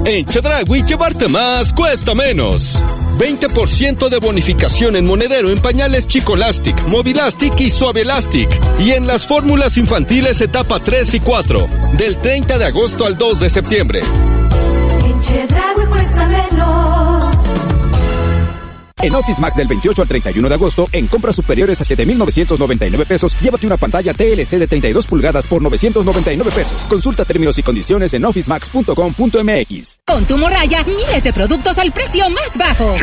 En Chedraui, llevarte más cuesta menos. 20% de bonificación en monedero en pañales Chicolastic, Movilastic y Suavelastic. Y en las fórmulas infantiles etapa 3 y 4, del 30 de agosto al 2 de septiembre. En Chedraui cuesta menos. En Office Max del 28 al 31 de agosto, en compras superiores a 7,999 pesos, llévate una pantalla TLC de 32 pulgadas por 999 pesos. Consulta términos y condiciones en officemax.com.mx. Con tu morralla, miles de productos al precio más bajo.